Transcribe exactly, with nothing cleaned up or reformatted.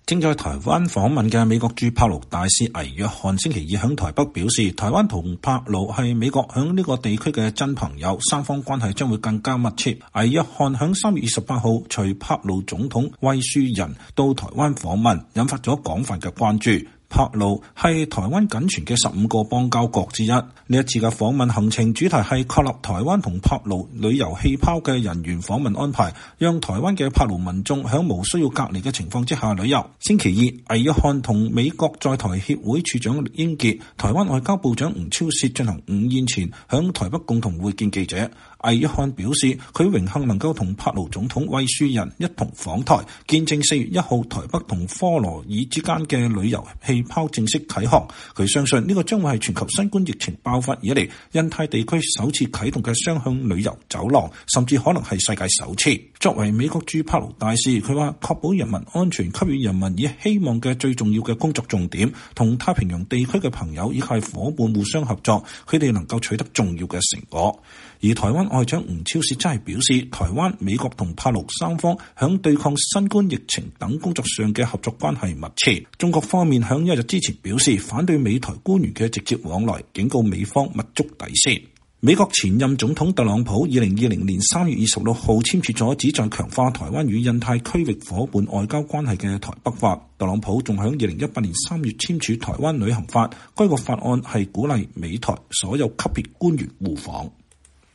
正在台灣訪問嘅美國駐帕勞大使魏約翰星期二響台北表示，台灣同帕勞係美國響呢個地區嘅真朋友，三方關係將會更加密切。魏約翰響三月二十八號隨帕勞總統威舒仁到台灣訪問，引發咗廣泛嘅關注。帕勞係台灣僅存嘅十五個邦交國之一。呢一次嘅訪問行程主題係確立台灣同帕勞旅遊氣泡嘅人員訪問安排，讓台灣嘅帕勞民眾喺無需要隔離嘅情況之下旅遊。星期二，魏約翰同美國在台協會處長駱英傑、台灣外交部長吳釗燮進行午宴前，響台北共同會見記者。魏約翰表示，佢榮幸能夠同帕勞總統威舒仁一同訪台，見證四月一號台北同科羅爾之間嘅旅遊氣泡正式啟航。佢相信呢個將會係全球新冠疫情爆發以嚟印太地區首次啟動嘅雙向旅遊走廊，甚至可能係世界首次。作為美國駐帕勞大使，佢話確保人民安全，給予人民以希望嘅最重要嘅工作重點，同太平洋地區嘅朋友以及夥伴互相合作，佢哋能夠取得重要嘅成果。而台灣外長吳釗燮真係表示，台灣、美國同帕勞三方響對抗新冠疫情等工作上嘅合作關係密切。中國方面響一日之前表示反對美台官員嘅直接往來，警告美方勿觸底線。美國前任總統特朗普二零二零年三月二十六號簽署咗旨在強化台灣與印太區域夥伴外交關係嘅台北法。特朗普仲響二零一八年三月簽署台灣旅行法，該個法案係鼓勵美台所有級別官員互訪。